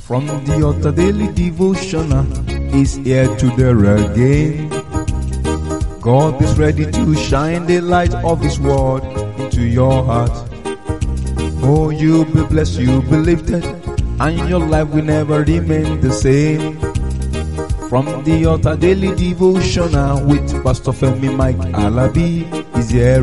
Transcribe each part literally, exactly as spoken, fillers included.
From the altar daily devotional is here to there again. God is ready to shine the light of His word into your heart. Oh, you'll be blessed, you'll be lifted, and your life will never remain the same. From the altar daily devotional with Pastor Femi Mike Alabi is here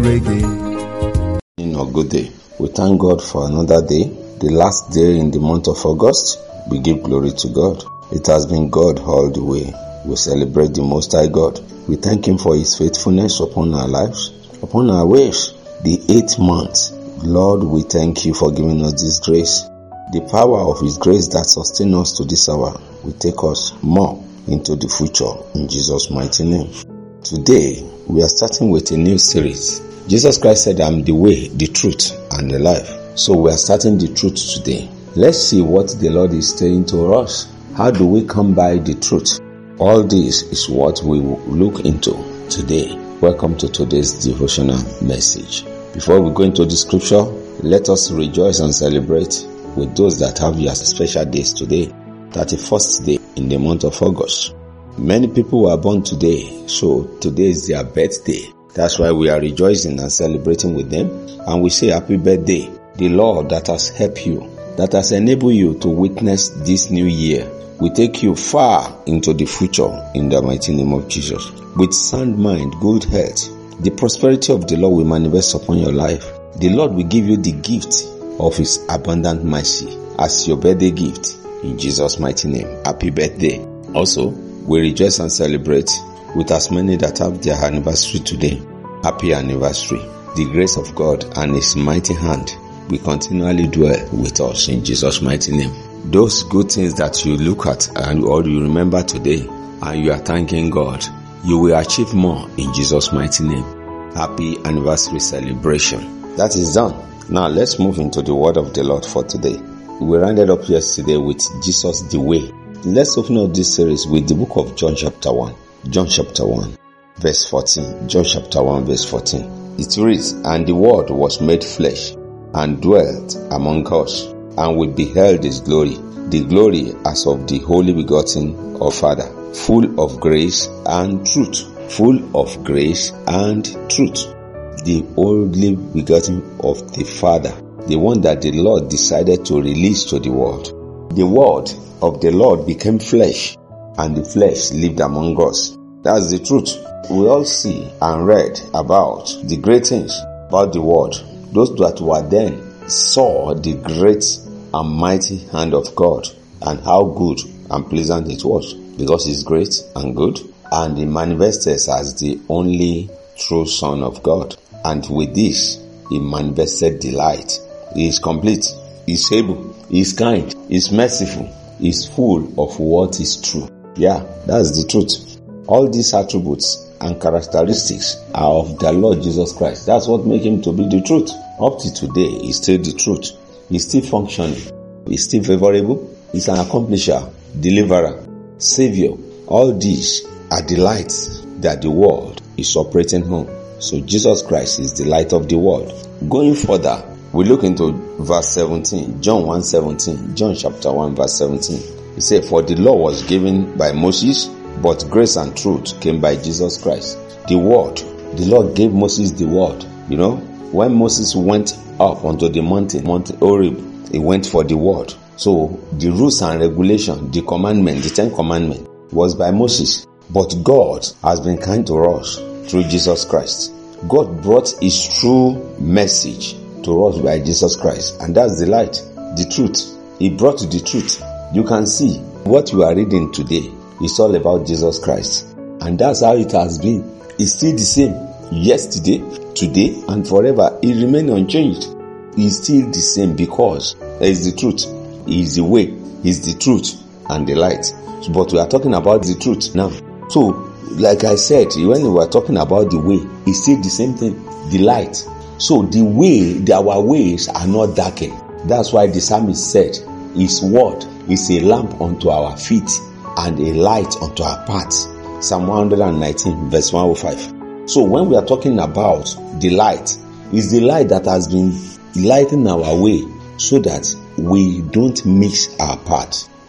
again. In a good day, we thank God for another day, the last day in the month of August. We give glory to God. It has been God all the way. We celebrate the Most High God. We thank Him for His faithfulness upon our lives, upon our ways. The eighth month, Lord, we thank You for giving us this grace. The power of His grace that sustains us to this hour will take us more into the future in Jesus' mighty name. Today, we are starting with a new series. Jesus Christ said, "I'm the way, the truth, and the life." So we are starting the truth today. Let's see what the Lord is saying to us. How do we come by the truth? All this is what we will look into today. Welcome to today's devotional message. Before we go into the scripture, let us rejoice and celebrate with those that have their special days today. thirty-first day in the month of August. Many people were born today, so today is their birthday. That's why we are rejoicing and celebrating with them. And we say happy birthday. The Lord that has helped you, that has enabled you to witness this new year, will take you far into the future in the mighty name of Jesus. With sound mind, good health, the prosperity of the Lord will manifest upon your life. The Lord will give you the gift of His abundant mercy as your birthday gift in Jesus' mighty name. Happy birthday. Also, we rejoice and celebrate with as many that have their anniversary today. Happy anniversary. The grace of God and His mighty hand will continually dwell with us in Jesus' mighty name. Those good things that you look at and or you remember today and you are thanking God, you will achieve more in Jesus' mighty name. Happy anniversary celebration. That is done. Now let's move into the word of the Lord for today. We rounded up yesterday with Jesus the way. Let's open up this series with the book of John chapter one. John chapter one verse fourteen. John chapter one verse fourteen. It reads, "And the word was made flesh and dwelt among us, and we beheld His glory, the glory as of the only begotten of Father, full of grace and truth." Full of grace and truth. The only begotten of the Father, the one that the Lord decided to release to the world. The word of the Lord became flesh, and the flesh lived among us. That's the truth. We all see and read about the great things about the word. Those that were then saw the great and mighty hand of God and how good and pleasant it was, because it's great and good, and He manifested as the only true Son of God. And with this, He manifested delight. He is complete, He is able, He is kind, He is merciful, He is full of what is true. Yeah, that's the truth. All these attributes and characteristics are of the Lord Jesus Christ. That's what makes Him to be the truth. Up to today, He's still the truth. He's still functioning. He's still favorable. He's an accomplisher, deliverer, savior. All these are the lights that the world is operating on. So Jesus Christ is the light of the world. Going further, we look into verse seventeen, John one seventeen, John chapter one verse seventeen. He said, "For the law was given by Moses, but grace and truth came by Jesus Christ." The word, the Lord gave Moses the word. You know, when Moses went up onto the mountain, Mount Horeb, he went for the word. So the rules and regulations, the commandment, the Ten Commandments was by Moses. But God has been kind to us through Jesus Christ. God brought His true message to us by Jesus Christ. And that's the light, the truth. He brought the truth. You can see what you are reading today. It's all about Jesus Christ. And that's how it has been. It's still the same. Yesterday, today, and forever. It remains unchanged. It's still the same because there is the truth. He is the way. He is the truth and the light. But we are talking about the truth now. So, like I said, when we were talking about the way, it's still the same thing. The light. So the way, our ways are not darkened. That's why the psalmist said, His word is a lamp unto our feet and a light unto our paths. Psalm one nineteen verse one oh five. So when we are talking about the light, it's the light that has been lighting our way so that we don't mix our path.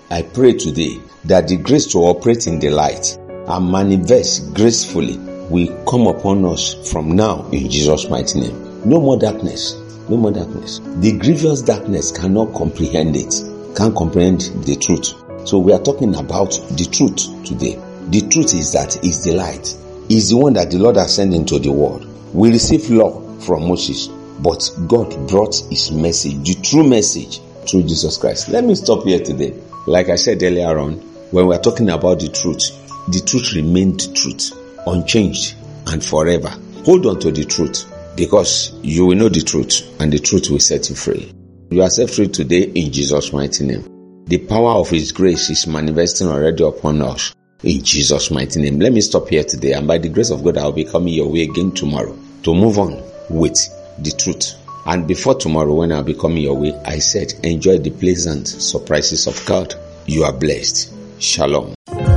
I pray today that the grace to operate in the light and manifest gracefully will come upon us from now in Jesus' mighty name. No more darkness. No more darkness. The grievous darkness cannot comprehend it. Can't comprehend the truth. So we are talking about the truth today. The truth is that is the light. Is the one that the Lord has sent into the world. We receive law from Moses, but God brought his message, the true message, through Jesus Christ. Let me stop here today. Like I said earlier on, when we are talking about the truth, the truth remained truth, unchanged and forever. Hold on to the truth, because you will know the truth, and the truth will set you free. You are set free today in Jesus' mighty name. The power of his grace is manifesting already upon us in Jesus' mighty name. Let me stop here today, and by the grace of God, I will be coming your way again tomorrow to move on with the truth. And before tomorrow, when I'll be coming your way, I said, enjoy the pleasant surprises of God. You are blessed. Shalom.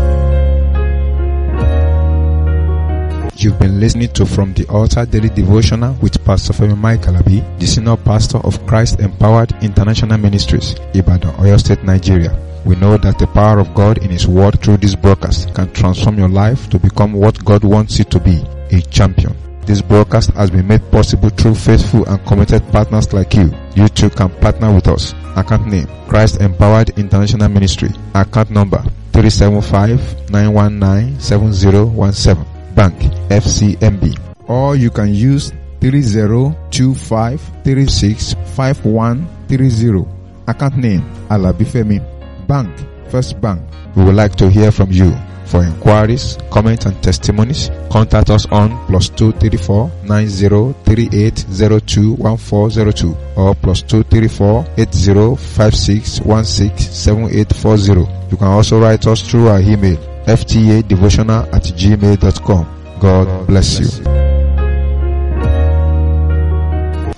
You've been listening to From the Altar Daily Devotional with Pastor Femi Mike Alabi, the Senior Pastor of Christ Empowered International Ministries, Ibadan, Oyo State, Nigeria. We know that the power of God in His Word through this broadcast can transform your life to become what God wants you to be, a champion. This broadcast has been made possible through faithful and committed partners like you. You too can partner with us. Account name, Christ Empowered International Ministry. Account number, three seven five, nine one nine, seven zero one seven. Bank, F C M B. Or you can use three zero two five, three six five one three zero. Account name, Alabi Femi. Bank, First Bank. We would like to hear from you. For inquiries, comments and testimonies, contact us on plus two three four, nine zero three eight zero two one four zero two or plus two three four, eight zero five six one six seven eight four zero. You can also write us through our email, f t a devotional at gmail dot com. God bless you.